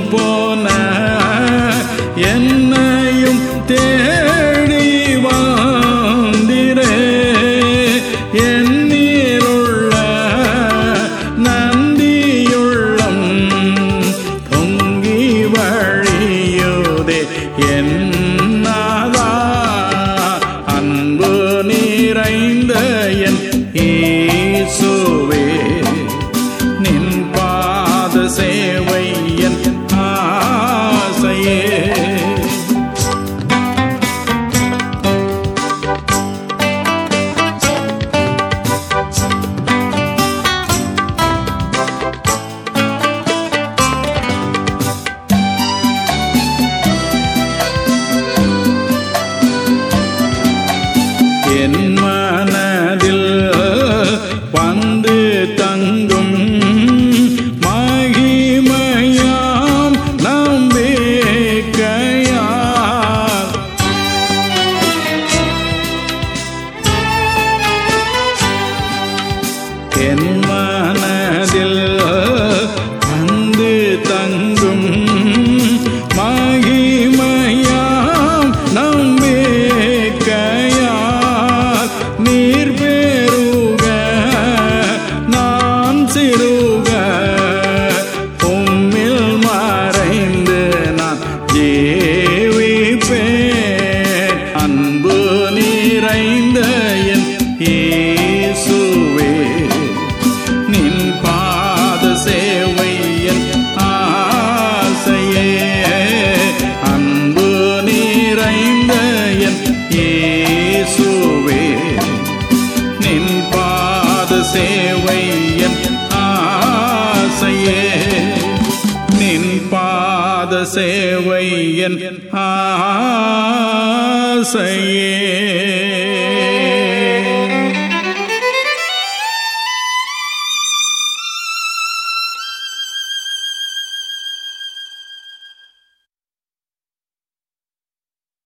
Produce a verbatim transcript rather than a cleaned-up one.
போன என்னையும் தேடி வந்திரே எண்ணீருள்ள நந்தியுள்ளம் பொங்கி வழியுதே என்னதா அன்பு நிறைந்த என் இயேசுவே நின் பாத சேவை என் ஆசையே என் மனதில் வந்து தங்கும் மகிமையாம் நம்பிக்கையால் என் மனதில் வந்து தங்கும் மகிமையாம் நம்பிக்கையால் நீர் பெருக நான் சிறுக உம்மில் மறைந்து நான் ஜீவிப்பேன் அன்பு நிறைந்த என் இயேசுவே நின் பாத சேவை என் ஆசையே அன்பு நிறைந்த என் இயேசுவே நின் பாத சேவை என் ஆசையே நின் பாத சேவை என் ஆசையே